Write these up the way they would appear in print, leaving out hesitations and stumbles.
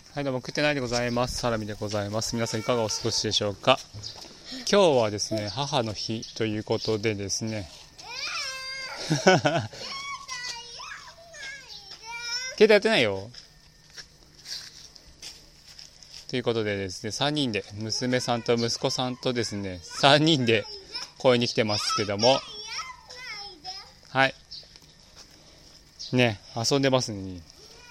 はい、どうも、食ってないでございます。サラミでございます。皆さんいかがお過ごしでしょうか。今日はですね、母の日ということでですね携帯やってないよということでですね、3人で、娘さんと息子さんとですね、3人で公園に来てますけども、はいね、遊んでますね。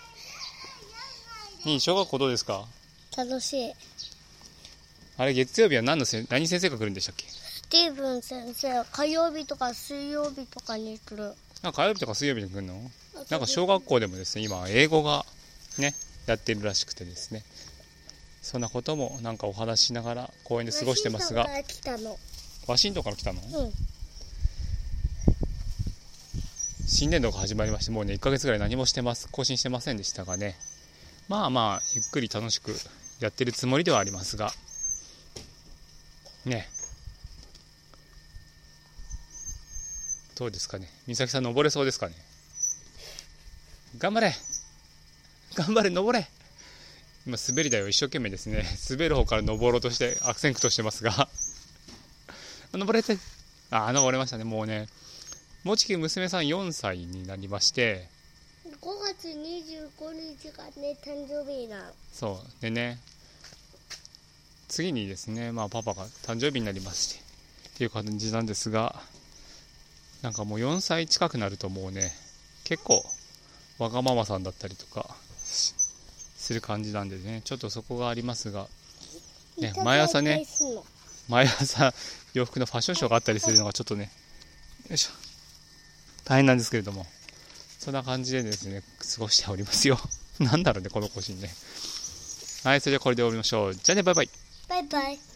小学校どうですか？ 楽しい。 あれ、月曜日は何先生が来るんでしたっけ？ スティーブン先生、火曜日とか水曜日とかに来る。 火曜日とか水曜日に来るの？なんか小学校でもですね、今英語がねやってるらしくてですね、そんなこともなんかお話ししながら公園で過ごしてますが。ワシントンから来たの？ うん。 新年度が始まりまして、もうね1ヶ月ぐらい何も更新してませんでしたがね、まあまあゆっくり楽しくやってるつもりではありますがね。どうですかね、美咲さん登れそうですかね。頑張れ登れ。今滑り台を一生懸命ですね、滑る方から登ろうとして悪戦苦闘してますが登れて、登れましたね。もうね、もうじき娘さん4歳になりまして、 5月25日がね、誕生日な。 そうでね、次にですね、パパが誕生日になりましてっていう感じなんですが、なんかもう4歳近くなるともうね、結構わがままさんだったりとかする感じなんでね、ちょっとそこがありますが、ね、毎朝洋服のファッションショーがあったりするのがちょっとね、よいしょ、大変なんですけれども、そんな感じでですね過ごしておりますよなんだろうね、この更新ね。はい、それではこれで終わりましょう。じゃあね、バイバイ。 バイバイ。